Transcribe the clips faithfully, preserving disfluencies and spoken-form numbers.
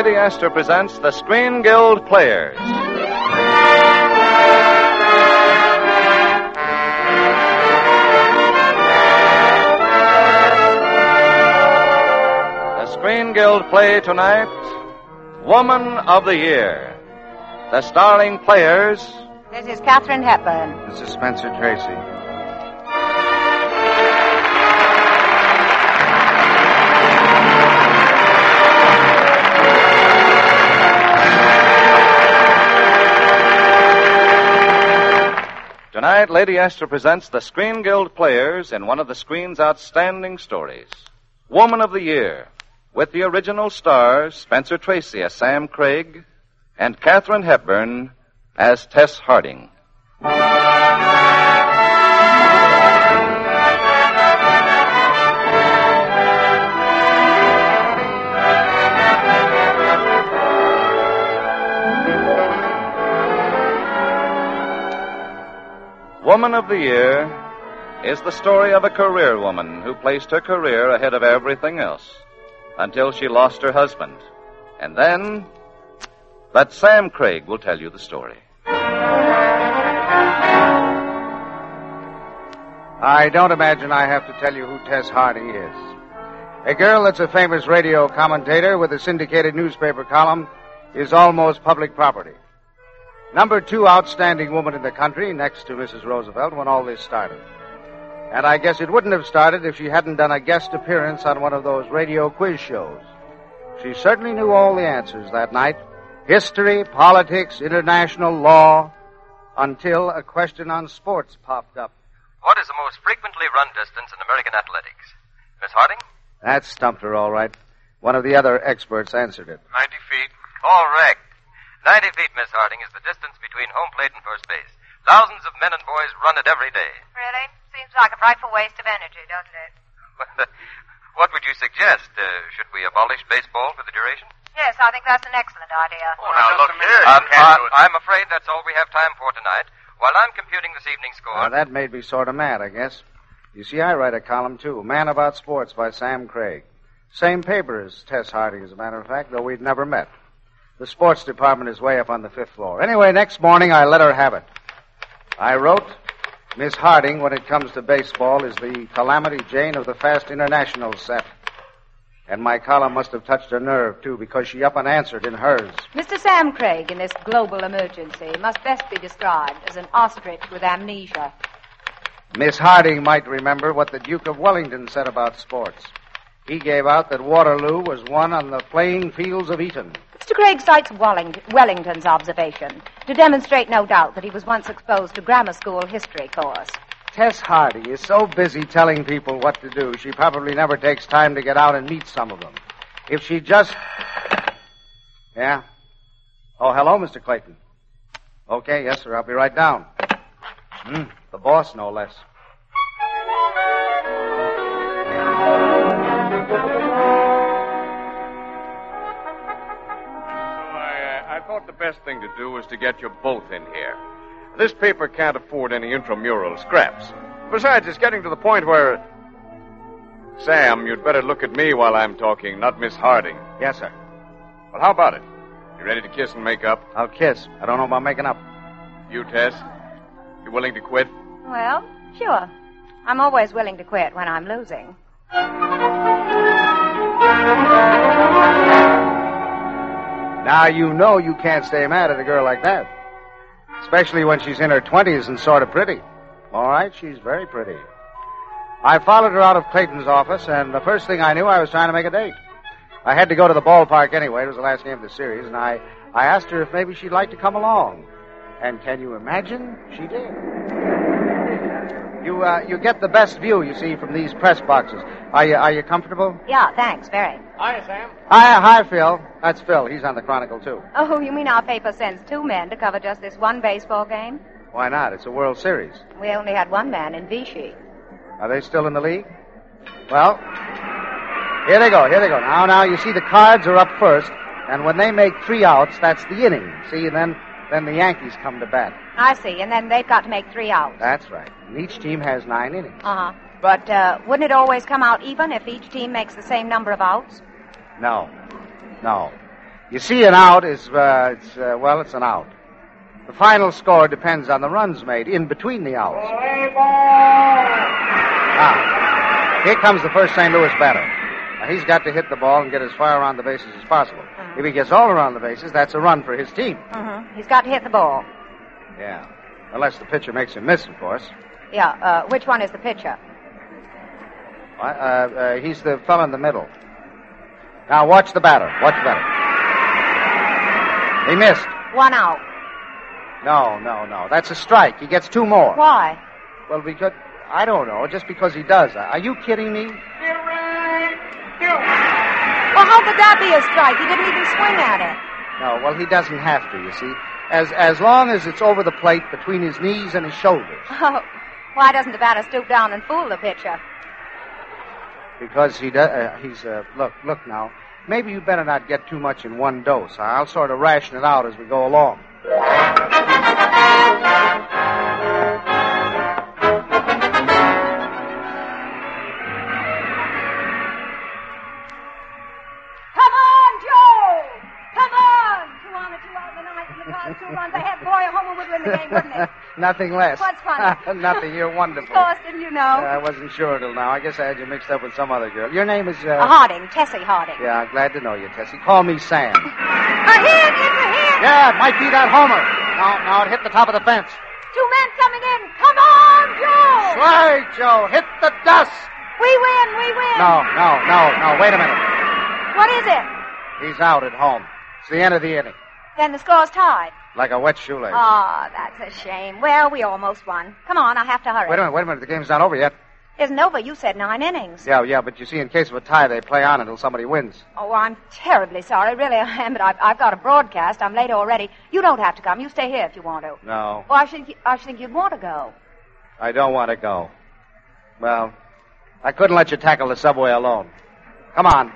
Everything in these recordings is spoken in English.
Lady Esther presents the Screen Guild Players. The Screen Guild play tonight, Woman of the Year. The starring players... This is Katharine Hepburn. This is Spencer Tracy. Tonight, Lady Esther presents the Screen Guild Players in one of the screen's outstanding stories, Woman of the Year, with the original stars Spencer Tracy as Sam Craig and Katharine Hepburn as Tess Harding. Woman of the Year is the story of a career woman who placed her career ahead of everything else until she lost her husband. And then, but Sam Craig will tell you the story. I don't imagine I have to tell you who Tess Harding is. A girl that's a famous radio commentator with a syndicated newspaper column is almost public property. Number two outstanding woman in the country, next to Missus Roosevelt, when all this started. And I guess it wouldn't have started if she hadn't done a guest appearance on one of those radio quiz shows. She certainly knew all the answers that night. History, politics, international law, until a question on sports popped up. What is the most frequently run distance in American athletics? Miss Harding? That stumped her all right. One of the other experts answered it. Ninety feet. Correct. Ninety feet, Miss Harding, is the distance between home plate and first base. Thousands of men and boys run it every day. Really? Seems like a frightful waste of energy, doesn't it? What would you suggest? Uh, should we abolish baseball for the duration? Yes, I think that's an excellent idea. Oh, now look here. Um, uh, I'm afraid that's all we have time for tonight. While I'm computing this evening's score... Now, that made me sort of mad, I guess. You see, I write a column, too. Man About Sports by Sam Craig. Same paper as Tess Harding, as a matter of fact, though we'd never met. The sports department is way up on the fifth floor. Anyway, next morning I let her have it. I wrote, Miss Harding, when it comes to baseball, is the Calamity Jane of the Fast International set. And my column must have touched her nerve, too, because she up and answered in hers. Mister Sam Craig, in this global emergency, must best be described as an ostrich with amnesia. Miss Harding might remember what the Duke of Wellington said about sports. He gave out that Waterloo was won on the playing fields of Eton. Mister Craig cites Wellington, Wellington's observation to demonstrate, no doubt, that he was once exposed to grammar school history course. Tess Harding is so busy telling people what to do, she probably never takes time to get out and meet some of them. If she just... Yeah? Oh, hello, Mister Clayton. Okay, yes, sir, I'll be right down. Hmm, the boss, no less. I thought the best thing to do was to get you both in here. This paper can't afford any intramural scraps. Besides, it's getting to the point where... Sam, you'd better look at me while I'm talking, not Miss Harding. Yes, sir. Well, how about it? You ready to kiss and make up? I'll kiss. I don't know about making up. You, Tess? You willing to quit? Well, sure. I'm always willing to quit when I'm losing. Now, you know you can't stay mad at a girl like that. Especially when she's in her twenties and sort of pretty. All right, she's very pretty. I followed her out of Clayton's office, and the first thing I knew, I was trying to make a date. I had to go to the ballpark anyway. It was the last game of the series, and I, I asked her if maybe she'd like to come along. And can you imagine? She did. You, uh, you get the best view, you see, from these press boxes. Are you, are you comfortable? Yeah, thanks, very. Hi, Sam. Hi, hi, Phil. That's Phil. He's on the Chronicle, too. Oh, you mean our paper sends two men to cover just this one baseball game? Why not? It's a World Series. We only had one man in Vichy. Are they still in the league? Well, here they go, here they go. Now, now, you see the Cards are up first, and when they make three outs, that's the inning. See, and then, then the Yankees come to bat. I see, and then they've got to make three outs. That's right. And each team has nine innings. Uh-huh. But uh, wouldn't it always come out even if each team makes the same number of outs? No. No. You see, an out is, uh, it's, uh, well, it's an out. The final score depends on the runs made in between the outs. Ah, here comes the first Saint Louis batter. Now, he's got to hit the ball and get as far around the bases as possible. Uh-huh. If he gets all around the bases, that's a run for his team. Uh-huh. He's got to hit the ball. Yeah. Unless the pitcher makes him miss, of course. Yeah, uh, which one is the pitcher? Uh, uh, he's the fellow in the middle. Now, watch the batter. Watch the batter. He missed. One out. No, no, no. That's a strike. He gets two more. Why? Well, because... I don't know. Just because he does. Are you kidding me? Well, how could that be a strike? He didn't even swing at it. No, well, he doesn't have to, you see. As as long as it's over the plate between his knees and his shoulders. Oh, why doesn't the batter stoop down and fool the pitcher? Because he does... Uh, he's... Uh, look, look now. Maybe you better not get too much in one dose. I'll sort of ration it out as we go along. Two runs ahead, boy, a homer would win the game, wouldn't it? Nothing less. What's funny? Nothing. You're wonderful. Of course, didn't you know? Uh, I wasn't sure till now. I guess I had you mixed up with some other girl. Your name is... Uh... Uh, Harding, Tessie Harding. Yeah, I'm glad to know you, Tessie. Call me Sam. A hit! It's a hit! Yeah, it might be that homer. No, no, it hit the top of the fence. Two men coming in. Come on, Joe! Slide, Joe. Hit the dust. We win, we win. No, no, no, no. Wait a minute. What is it? He's out at home. It's the end of the inning. Then the score's tied. Like a wet shoelace. Oh, that's a shame. Well, we almost won. Come on, I have to hurry. Wait a minute, wait a minute. The game's not over yet. Isn't over. You said nine innings. Yeah, yeah, but you see, in case of a tie, they play on until somebody wins. Oh, I'm terribly sorry. Really, I am, but I've, I've got a broadcast. I'm late already. You don't have to come. You stay here if you want to. No. Well, I should, I should think you'd want to go. I don't want to go. Well, I couldn't let you tackle the subway alone. Come on.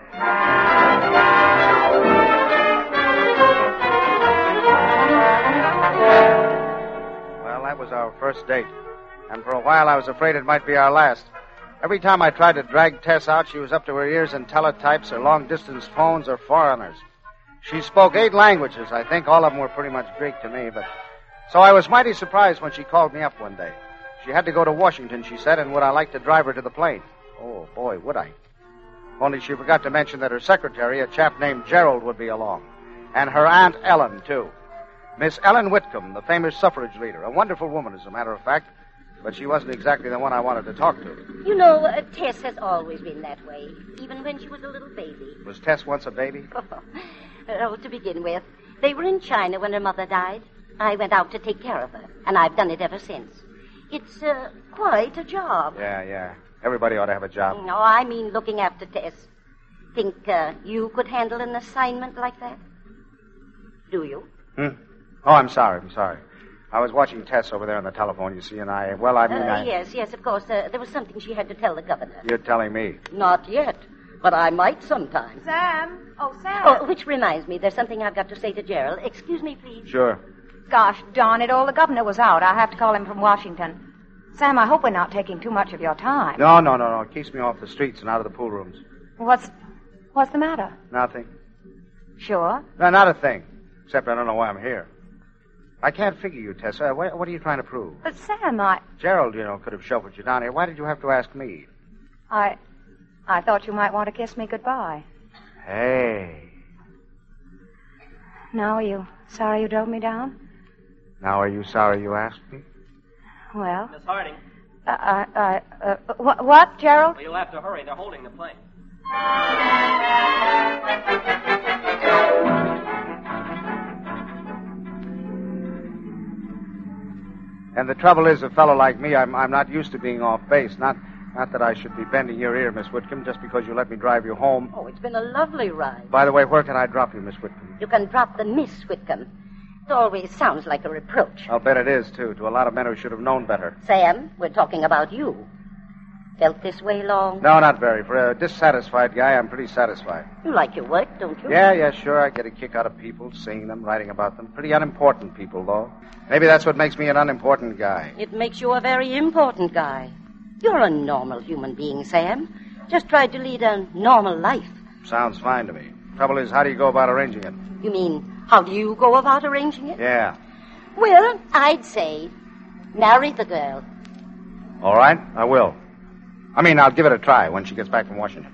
Well, that was our first date. And for a while, I was afraid it might be our last. Every time I tried to drag Tess out, she was up to her ears in teletypes or long-distance phones or foreigners. She spoke eight languages, I think. All of them were pretty much Greek to me, but... So I was mighty surprised when she called me up one day. She had to go to Washington, she said, and would I like to drive her to the plane? Oh, boy, would I. Only she forgot to mention that her secretary, a chap named Gerald, would be along. And her Aunt Ellen, too. Miss Ellen Whitcomb, the famous suffrage leader. A wonderful woman, as a matter of fact. But she wasn't exactly the one I wanted to talk to. You know, uh, Tess has always been that way, even when she was a little baby. Was Tess once a baby? Oh, to begin with, they were in China when her mother died. I went out to take care of her, and I've done it ever since. It's uh, quite a job. Yeah, yeah. Everybody ought to have a job. No, I mean looking after Tess. Think uh, you could handle an assignment like that? Do you? Hmm? Oh, I'm sorry, I'm sorry. I was watching Tess over there on the telephone, you see, and I, well, I mean, uh, I... Yes, yes, of course. Uh, there was something she had to tell the governor. You're telling me. Not yet, but I might sometime. Sam? Oh, Sam. Oh, which reminds me, there's something I've got to say to Gerald. Excuse me, please. Sure. Gosh darn it all, the governor was out. I have to call him from Washington. Sam, I hope we're not taking too much of your time. No, no, no, no. It keeps me off the streets and out of the pool rooms. What's, what's the matter? Nothing. Sure? No, not a thing. Except I don't know why I'm here. I can't figure you, Tessa. What, what are you trying to prove? But, Sam, I... Gerald, you know, could have chauffeured you down here. Why did you have to ask me? I... I thought you might want to kiss me goodbye. Hey. No, are you sorry you drove me down? Now, are you sorry you asked me? Well... Miss Harding. Uh, uh, uh, uh what, what, Gerald? Well, you'll have to hurry. They're holding the plane. And the trouble is, a fellow like me, I'm, I'm not used to being off base. Not, not that I should be bending your ear, Miss Whitcomb, just because you let me drive you home. Oh, it's been a lovely ride. By the way, where can I drop you, Miss Whitcomb? You can drop the Miss Whitcomb. It always sounds like a reproach. I'll bet it is, too, to a lot of men who should have known better. Sam, we're talking about you. Felt this way long? No, not very. For a dissatisfied guy, I'm pretty satisfied. You like your work, don't you? Yeah, yeah, sure. I get a kick out of people, seeing them, writing about them. Pretty unimportant people, though. Maybe that's what makes me an unimportant guy. It makes you a very important guy. You're a normal human being, Sam. Just tried to lead a normal life. Sounds fine to me. Trouble is, how do you go about arranging it? You mean, how do you go about arranging it? Yeah. Well, I'd say marry the girl. All right, I will. I mean, I'll give it a try when she gets back from Washington.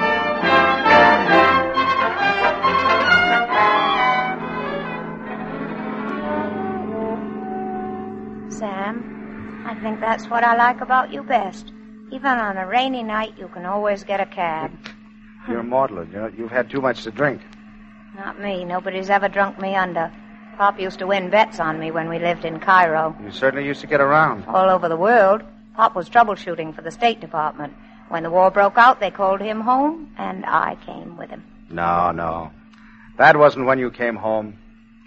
Sam, I think that's what I like about you best. Even on a rainy night, you can always get a cab. You're maudlin. You know, you've had too much to drink. Not me. Nobody's ever drunk me under. Pop used to win bets on me when we lived in Cairo. You certainly used to get around. All over the world. Pop was troubleshooting for the State Department. When the war broke out, they called him home, and I came with him. No, no. That wasn't when you came home.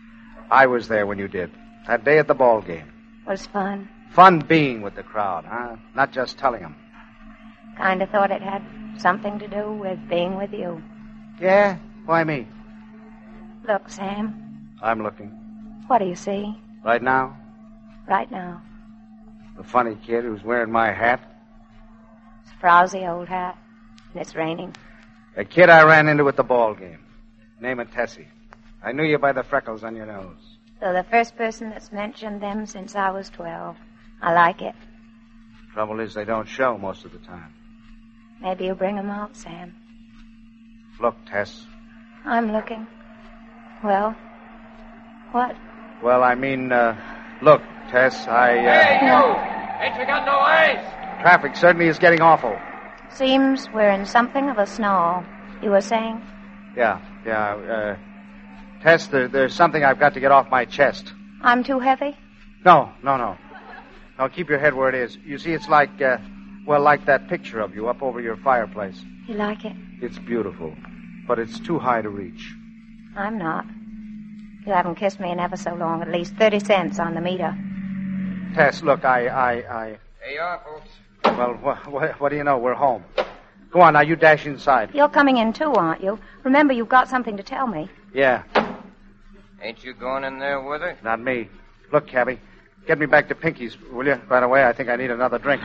I was there when you did. That day at the ball game. Was fun. Fun being with the crowd, huh? Not just telling them. Kind of thought it had something to do with being with you. Yeah? Why me? Look, Sam. I'm looking. What do you see? Right now? Right now. The funny kid who's wearing my hat. It's a frowsy old hat, and it's raining. A kid I ran into at the ball game. Name of Tessie. I knew you by the freckles on your nose. So the first person that's mentioned them since I was twelve. I like it. Trouble is, they don't show most of the time. Maybe you'll bring them out, Sam. Look, Tess. I'm looking. Well, what? Well, I mean, uh, look, Tess, I, uh... Hey, you! Ain't you got no eyes? Traffic certainly is getting awful. Seems we're in something of a snarl. You were saying? Yeah, yeah, uh... Tess, there, there's something I've got to get off my chest. I'm too heavy? No, no, no. No, keep your head where it is. You see, it's like, uh, well, like that picture of you up over your fireplace. You like it? It's beautiful, but it's too high to reach. I'm not. You haven't kissed me in ever so long. At least thirty cents on the meter. Tess, look, I, I, I... There you are, folks. Well, what, what, what do you know? We're home. Go on, now, you dash inside. You're coming in too, aren't you? Remember, you've got something to tell me. Yeah. Ain't you going in there with her? Not me. Look, Cabby, get me back to Pinky's, will you? Right away, I think I need another drink.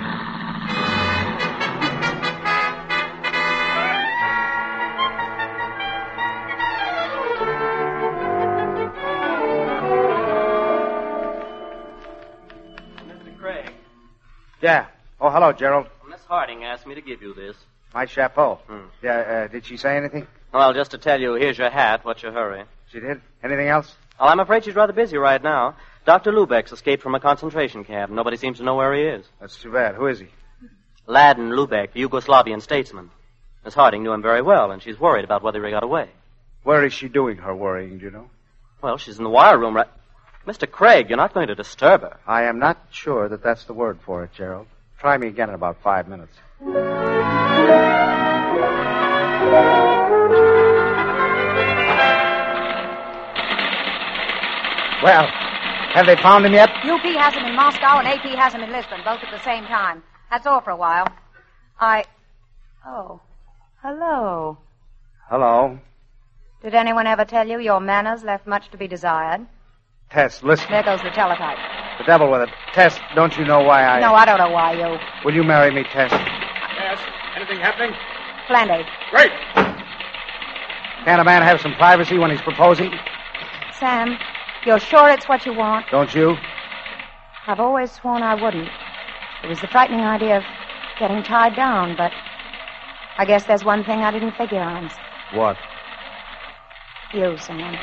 Mister Craig. Yeah. Oh, hello, Gerald. Miss Harding asked me to give you this. My chapeau. Hmm. Yeah, uh, did she say anything? Well, just to tell you, here's your hat. What's your hurry? She did? Anything else? Well, I'm afraid she's rather busy right now. Doctor Lubeck's escaped from a concentration camp. Nobody seems to know where he is. That's too bad. Who is he? Ladin Lubeck, the Yugoslavian statesman. Miss Harding knew him very well, and she's worried about whether he got away. Where is she doing her worrying, do you know? Well, she's in the wire room right... Mister Craig, you're not going to disturb her. I am not sure that that's the word for it, Gerald. Try me again in about five minutes. Well, have they found him yet? U P has him in Moscow and A P has him in Lisbon, both at the same time. That's all for a while. I... Oh. Hello. Hello. Did anyone ever tell you your manners left much to be desired? Tess, listen. There goes the teletype. The devil with it. Tess, don't you know why I... No, I don't know why you... Will you marry me, Tess? Yes. Anything happening? Splendid. Great. Can't a man have some privacy when he's proposing? Sam, you're sure it's what you want? Don't you? I've always sworn I wouldn't. It was the frightening idea of getting tied down, but I guess there's one thing I didn't figure on. What? You, Sam.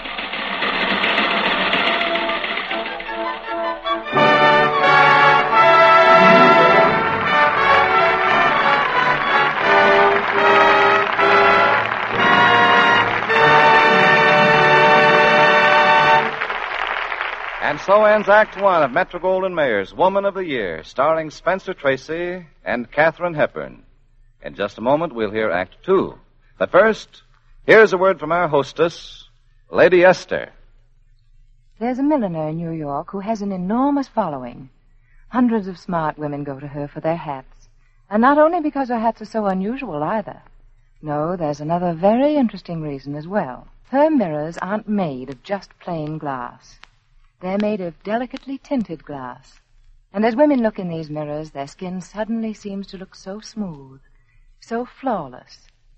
And so ends Act One of Metro-Goldwyn-Mayer's Woman of the Year, starring Spencer Tracy and Katharine Hepburn. In just a moment, we'll hear Act Two. But first, here's a word from our hostess, Lady Esther. There's a milliner in New York who has an enormous following. Hundreds of smart women go to her for their hats. And not only because her hats are so unusual, either. No, there's another very interesting reason as well. Her mirrors aren't made of just plain glass. They're made of delicately tinted glass. And as women look in these mirrors, their skin suddenly seems to look so smooth, so flawless.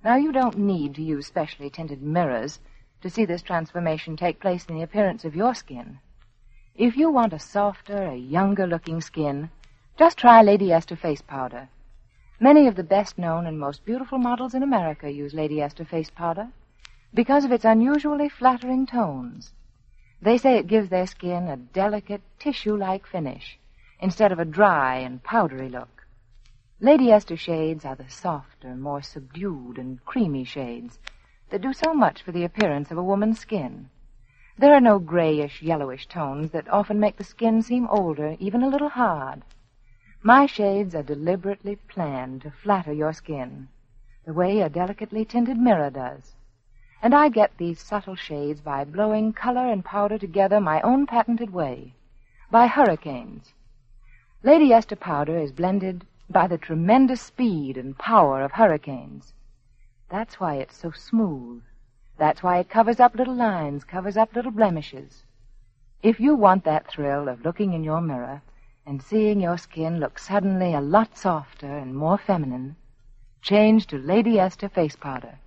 Now, you don't need to use specially tinted mirrors to see this transformation take place in the appearance of your skin. If you want a softer, a younger-looking skin, just try Lady Esther face powder. Many of the best-known and most beautiful models in America use Lady Esther face powder because of its unusually flattering tones. They say it gives their skin a delicate, tissue-like finish instead of a dry and powdery look. Lady Esther shades are the softer, more subdued and creamy shades that do so much for the appearance of a woman's skin. There are no grayish, yellowish tones that often make the skin seem older, even a little hard. My shades are deliberately planned to flatter your skin, the way a delicately tinted mirror does. And I get these subtle shades by blowing color and powder together my own patented way, by hurricanes. Lady Esther powder is blended by the tremendous speed and power of hurricanes. That's why it's so smooth. That's why it covers up little lines, covers up little blemishes. If you want that thrill of looking in your mirror and seeing your skin look suddenly a lot softer and more feminine, change to Lady Esther face powder.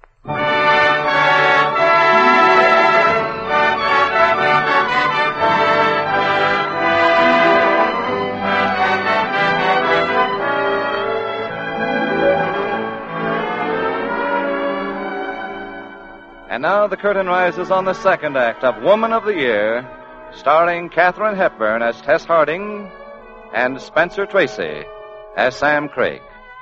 And now the curtain rises on the second act of Woman of the Year, starring Katharine Hepburn as Tess Harding and Spencer Tracy as Sam Craig.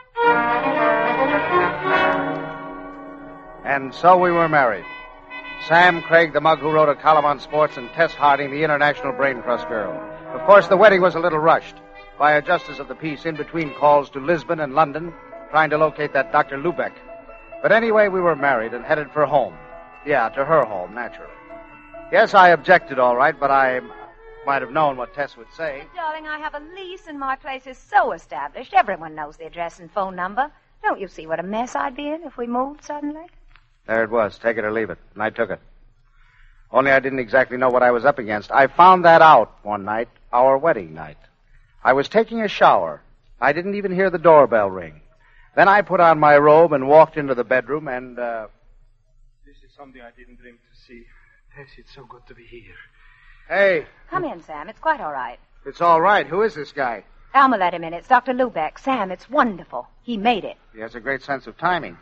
And so we were married. Sam Craig, the mug who wrote a column on sports, and Tess Harding, the international brain trust girl. Of course, the wedding was a little rushed by a justice of the peace in between calls to Lisbon and London, trying to locate that Doctor Lubeck. But anyway, we were married and headed for home. Yeah, to her home, naturally. Yes, I objected, all right, but I might have known what Tess would say. Darling, I have a lease, and my place is so established. Everyone knows the address and phone number. Don't you see what a mess I'd be in if we moved suddenly? There it was. Take it or leave it. And I took it. Only I didn't exactly know what I was up against. I found that out one night, our wedding night. I was taking a shower. I didn't even hear the doorbell ring. Then I put on my robe and walked into the bedroom and, uh... This is something I didn't dream to see. Tess, it's so good to be here. Hey. Come in, Sam. It's quite all right. It's all right. Who is this guy? Alma let him in. It's Doctor Lubeck. Sam, it's wonderful. He made it. He has a great sense of timing.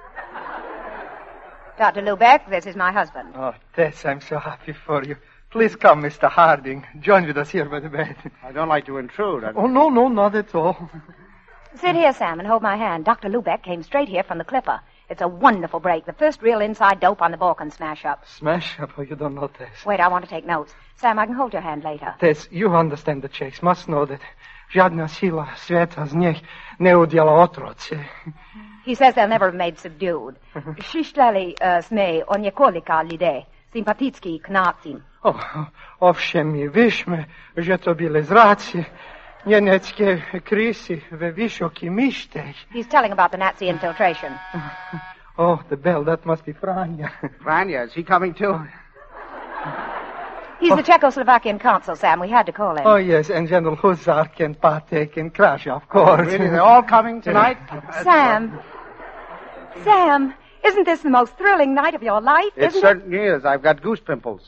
Doctor Lubeck, this is my husband. Oh, Tess, I'm so happy for you. Please come, Mister Harding. Join with us here by the bed. I don't like to intrude. I... Oh, no, no, not at all. Sit here, Sam, and hold my hand. Doctor Lubeck came straight here from the Clipper. It's a wonderful break. The first real inside dope on the Balkan smash-up. Smash-up? Oh, you don't know, Tess. Wait, I want to take notes. Sam, I can hold your hand later. Tess, you understand the chase. Must know that žadna sila sveta z njih ne udjela otroce. He says they'll never have made subdued. Šišteli uh, sme o njekolika lide. Simpatitski knacin. Oh, ovšem mi višme, že to bile zraci. Njemecke krisi ve visoki mištej. He's telling about the Nazi infiltration. Oh, the bell, that must be Franja. Franja, is he coming too? He's oh. the Czechoslovakian consul, Sam. We had to call him. Oh, yes, and General Huzark and Patek and Krash, of course. Oh, really? They're all coming tonight? Sam. Sam, isn't this the most thrilling night of your life? It isn't certainly it? is. I've got goose pimples.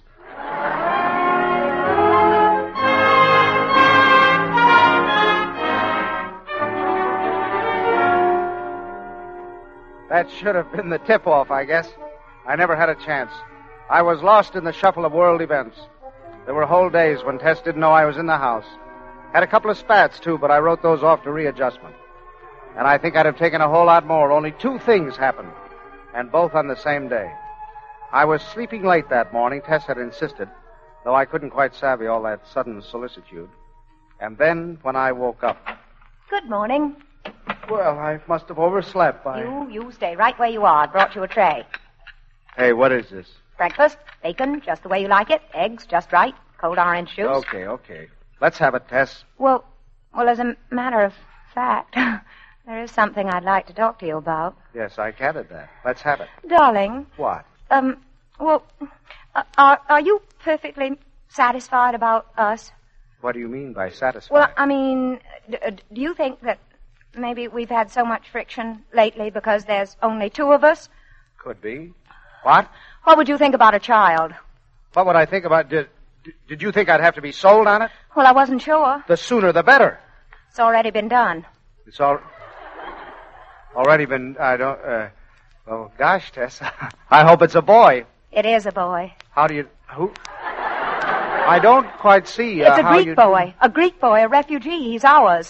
That should have been the tip-off, I guess. I never had a chance. I was lost in the shuffle of world events. There were whole days when Tess didn't know I was in the house. Had a couple of spats, too, but I wrote those off to readjustment. And I think I'd have taken a whole lot more. Only two things happened, and both on the same day. I was sleeping late that morning, Tess had insisted, though I couldn't quite savvy all that sudden solicitude. And then, when I woke up... Good morning. Well, I must have overslept by... You, you stay right where you are. I brought you a tray. Hey, what is this? Breakfast, bacon, just the way you like it. Eggs, just right. Cold orange juice. Okay, okay. Let's have it, Tess. Well, well, as a matter of fact, there is something I'd like to talk to you about. Yes, I gathered that. Let's have it. Darling. What? Um, well, uh, are, are you perfectly satisfied about us? What do you mean by satisfied? Well, I mean, d- do you think that maybe we've had so much friction lately because there's only two of us. Could be. What? What would you think about a child? What would I think about... Did, did you think I'd have to be sold on it? Well, I wasn't sure. The sooner the better. It's already been done. It's all... Already been... I don't... Uh, oh, gosh, Tess. I hope it's a boy. It is a boy. How do you... Who... I don't quite see uh, It's a how Greek you... boy. A Greek boy, a refugee. He's ours.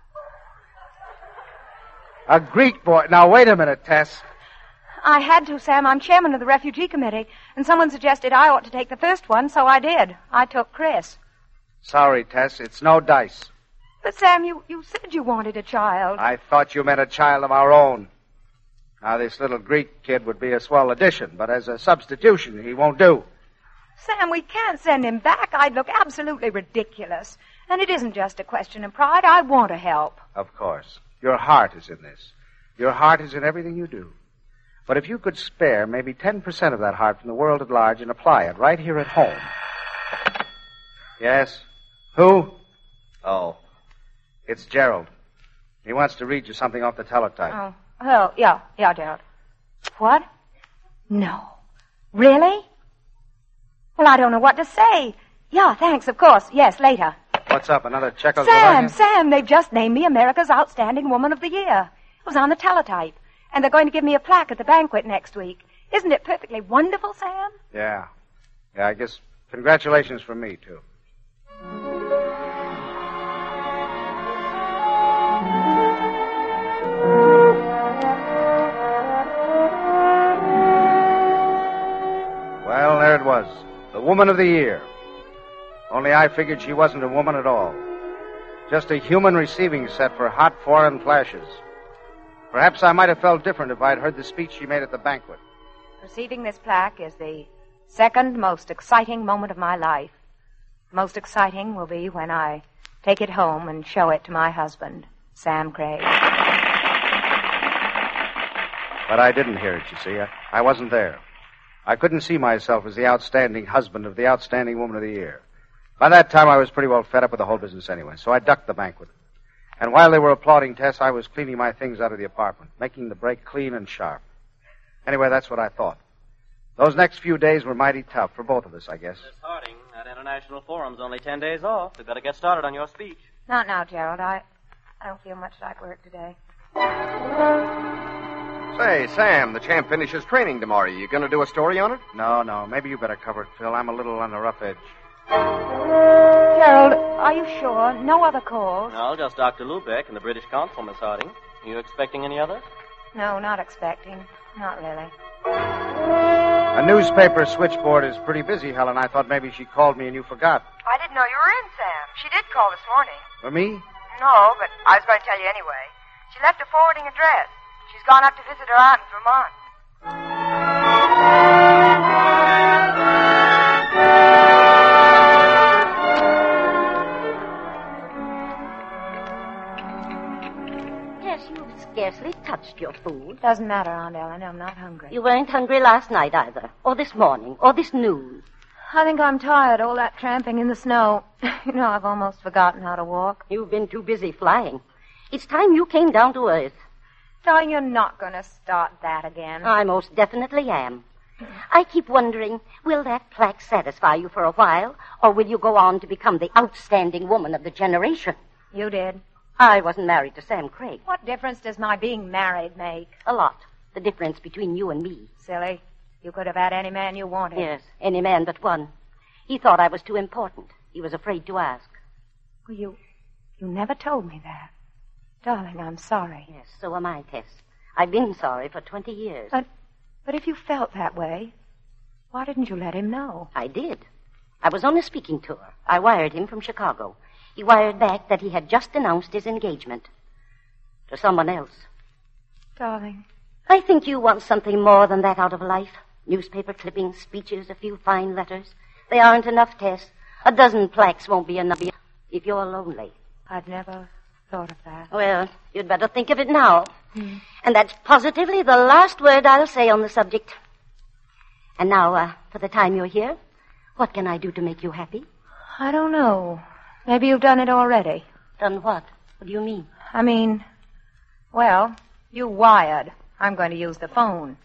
A Greek boy. Now, wait a minute, Tess. I had to, Sam. I'm chairman of the refugee committee, and someone suggested I ought to take the first one, so I did. I took Chris. Sorry, Tess. It's no dice. But, Sam, you, you said you wanted a child. I thought you meant a child of our own. Now, this little Greek kid would be a swell addition, but as a substitution, he won't do. Sam, we can't send him back. I'd look absolutely ridiculous. And it isn't just a question of pride. I want to help. Of course. Your heart is in this. Your heart is in everything you do. But if you could spare maybe ten percent of that heart from the world at large and apply it right here at home. Yes? Who? Oh. It's Gerald. He wants to read you something off the teletype. Oh, oh yeah, yeah, Gerald. What? No. Really? Well, I don't know what to say. Yeah, thanks, of course. Yes, later. What's up, another Czechoslovakian? Sam, Sam, they've just named me America's Outstanding Woman of the Year. It was on the teletype. And they're going to give me a plaque at the banquet next week. Isn't it perfectly wonderful, Sam? Yeah. Yeah, I guess congratulations from me, too. Well, there it was. The Woman of the Year. Only I figured she wasn't a woman at all. Just a human receiving set for hot foreign flashes. Perhaps I might have felt different if I'd heard the speech she made at the banquet. Receiving this plaque is the second most exciting moment of my life. Most exciting will be when I take it home and show it to my husband, Sam Craig. But I didn't hear it, you see. I, I wasn't there. I couldn't see myself as the outstanding husband of the outstanding woman of the year. By that time, I was pretty well fed up with the whole business anyway, so I ducked the banquet. And while they were applauding Tess, I was cleaning my things out of the apartment, making the break clean and sharp. Anyway, that's what I thought. Those next few days were mighty tough for both of us, I guess. Miss Harding, that international forum's only ten days off. We've got to get started on your speech. Not now, Gerald. I, I don't feel much like work today. Say, Sam, the champ finishes training tomorrow. You going to do a story on it? No, no. Maybe you better cover it, Phil. I'm a little on the rough edge. Gerald, are you sure? No other calls? No, just Doctor Lubeck and the British consul, Miss Harding. Are you expecting any others? No, not expecting. Not really. A newspaper switchboard is pretty busy, Helen. I thought maybe she called me and you forgot. I didn't know you were in, Sam. She did call this morning. For me? No, but I was going to tell you anyway. She left a forwarding address. She's gone up to visit her aunt in Vermont. Yes, you've scarcely touched your food. Doesn't matter, Aunt Ellen. I'm not hungry. You weren't hungry last night either, or this morning, or this noon. I think I'm tired, all that tramping in the snow. You know, I've almost forgotten how to walk. You've been too busy flying. It's time you came down to earth. Darling, you're not going to start that again. I most definitely am. I keep wondering, will that plaque satisfy you for a while, or will you go on to become the outstanding woman of the generation? You did. I wasn't married to Sam Craig. What difference does my being married make? A lot. The difference between you and me. Silly. You could have had any man you wanted. Yes, any man but one. He thought I was too important. He was afraid to ask. Well, you, you never told me that. Darling, I'm sorry. Yes, so am I, Tess. I've been sorry for twenty years. But, but if you felt that way, why didn't you let him know? I did. I was on a speaking tour. I wired him from Chicago. He wired back that he had just announced his engagement to someone else. Darling. I think you want something more than that out of life. Newspaper clippings, speeches, a few fine letters. They aren't enough, Tess. A dozen plaques won't be enough if you're lonely. I'd never thought of that. Well, you'd better think of it now. Hmm. And that's positively the last word I'll say on the subject. And now, uh, for the time you're here, what can I do to make you happy? I don't know. Maybe you've done it already. Done what? What do you mean? I mean, Well, you wired. I'm going to use the phone.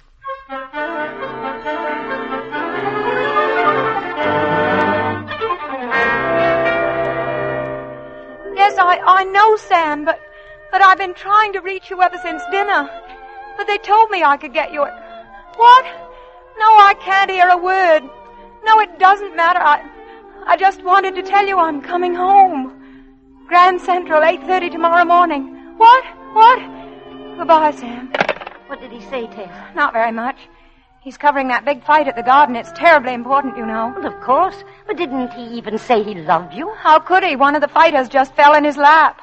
Yes, I, I know, Sam, but, but I've been trying to reach you ever since dinner. But they told me I could get you at... What? No, I can't hear a word. No, it doesn't matter. I, I just wanted to tell you I'm coming home. Grand Central, eight thirty tomorrow morning. What? What? Goodbye, Sam. What did he say, Tess? Not very much. He's covering that big fight at the garden. It's terribly important, you know. Well, of course. But didn't he even say he loved you? How could he? One of the fighters just fell in his lap.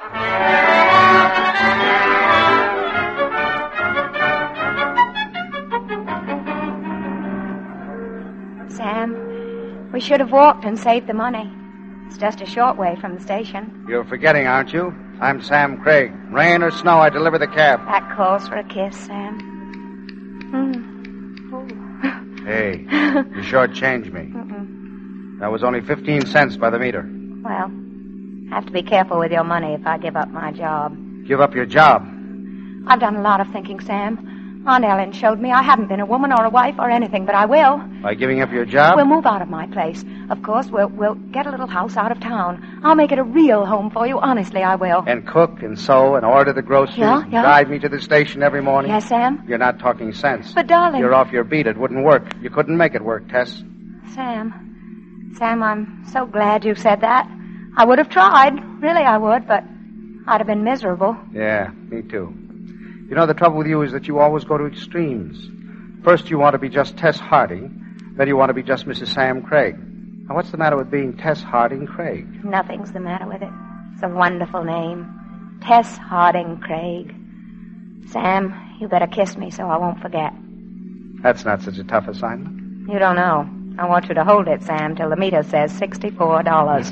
Sam, we should have walked and saved the money. It's just a short way from the station. You're forgetting, aren't you? I'm Sam Craig. Rain or snow, I deliver the cab. That calls for a kiss, Sam. Mm. Hey, you shortchanged me. Mm-mm. That was only fifteen cents by the meter. Well, have to be careful with your money if I give up my job. Give up your job? I've done a lot of thinking, Sam. Aunt Ellen showed me I haven't been a woman or a wife or anything, but I will. By giving up your job? We'll move out of my place. Of course, we'll we'll get a little house out of town. I'll make it a real home for you. Honestly, I will. And cook and sew and order the groceries Yeah, and yeah. drive me to the station every morning? Yes, Sam? You're not talking sense. But, darling... You're off your beat. It wouldn't work. You couldn't make it work, Tess. Sam. Sam, I'm so glad you said that. I would have tried. Really, I would, but I'd have been miserable. Yeah, me too. You know, the trouble with you is that you always go to extremes. First, you want to be just Tess Harding. Then you want to be just Missus Sam Craig. Now, what's the matter with being Tess Harding Craig? Nothing's the matter with it. It's a wonderful name. Tess Harding Craig. Sam, you better kiss me so I won't forget. That's not such a tough assignment. You don't know. I want you to hold it, Sam, till the meter says sixty-four dollars.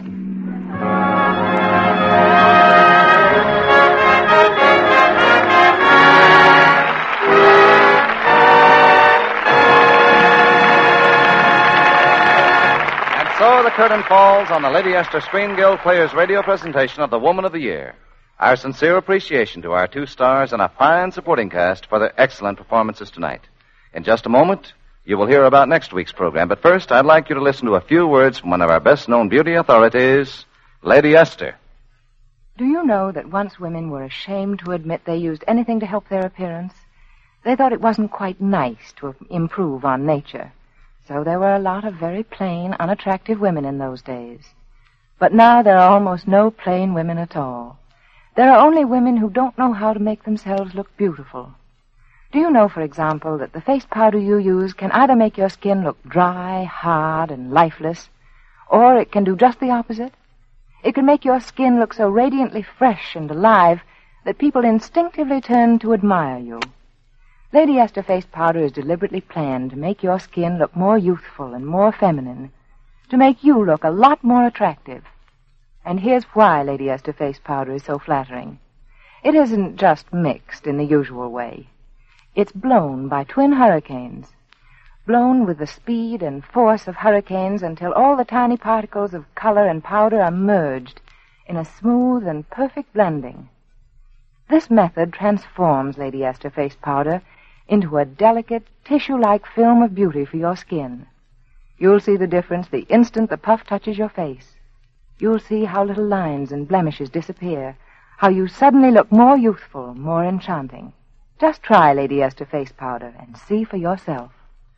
So the curtain falls on the Lady Esther Screen Guild Players radio presentation of the Woman of the Year. Our sincere appreciation to our two stars and a fine supporting cast for their excellent performances tonight. In just a moment, you will hear about next week's program. But first, I'd like you to listen to a few words from one of our best-known beauty authorities, Lady Esther. Do you know that once women were ashamed to admit they used anything to help their appearance? They thought it wasn't quite nice to improve on nature. So there were a lot of very plain, unattractive women in those days. But now there are almost no plain women at all. There are only women who don't know how to make themselves look beautiful. Do you know, for example, that the face powder you use can either make your skin look dry, hard, and lifeless, or it can do just the opposite? It can make your skin look so radiantly fresh and alive that people instinctively turn to admire you. Lady Esther Face Powder is deliberately planned to make your skin look more youthful and more feminine, to make you look a lot more attractive. And here's why Lady Esther Face Powder is so flattering. It isn't just mixed in the usual way. It's blown by twin hurricanes, blown with the speed and force of hurricanes until all the tiny particles of color and powder are merged in a smooth and perfect blending. This method transforms Lady Esther Face Powder into a delicate, tissue-like film of beauty for your skin. You'll see the difference the instant the puff touches your face. You'll see how little lines and blemishes disappear, how you suddenly look more youthful, more enchanting. Just try Lady Esther Face Powder and see for yourself.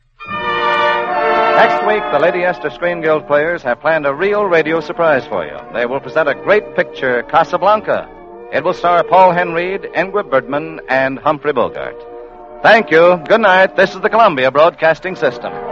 Next week, the Lady Esther Screen Guild Players have planned a real radio surprise for you. They will present a great picture, Casablanca. It will star Paul Henreid, Ingrid Bergman, and Humphrey Bogart. Thank you. Good night. This is the Columbia Broadcasting System.